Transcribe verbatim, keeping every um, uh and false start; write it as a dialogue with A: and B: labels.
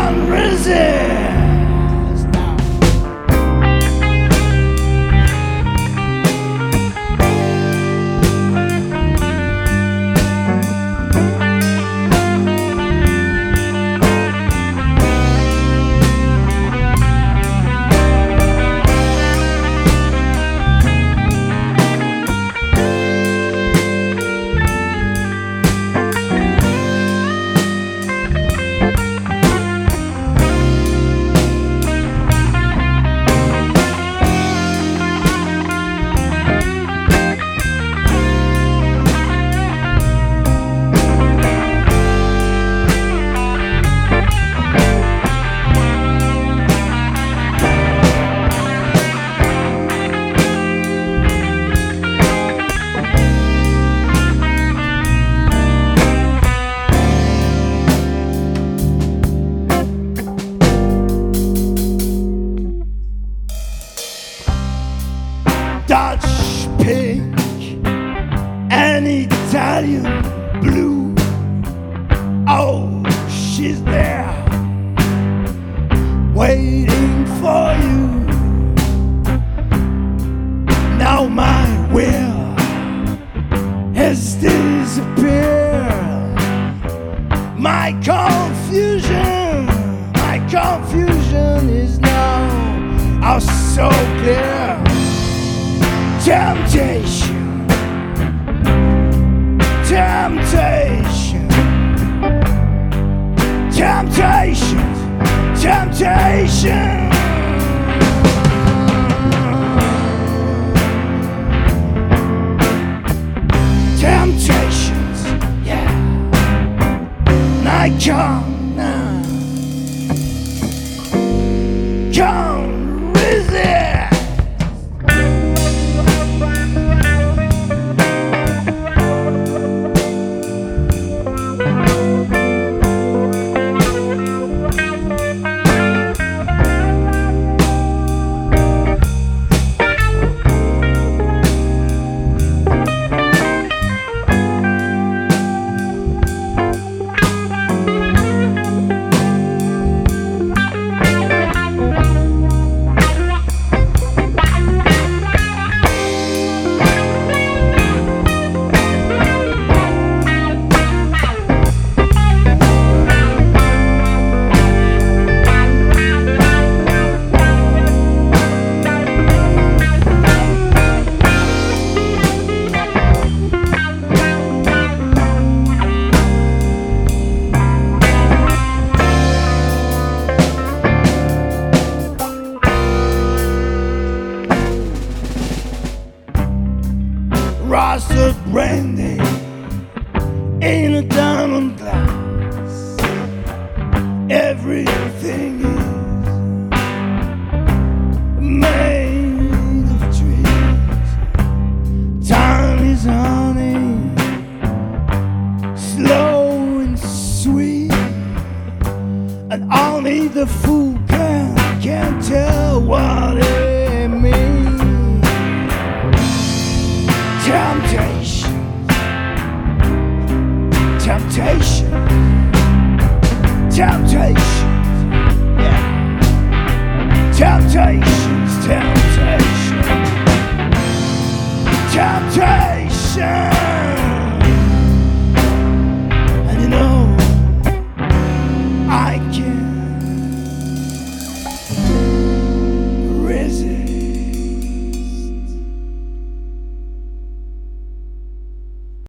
A: can't resist now. Dutch pink and Italian blue. Oh, she's there waiting for you. Now my will has disappeared. My confusion, my confusion is now oh so clear. Temptation, temptation, temptation, temptation. Temptations, yeah. And I can't, uh, can't resist. Rusted brandy in a diamond glass. Everything is made of dreams. Time is honey, slow and sweet, and only the fool can, can tell what it means. Temptation, temptation, temptation.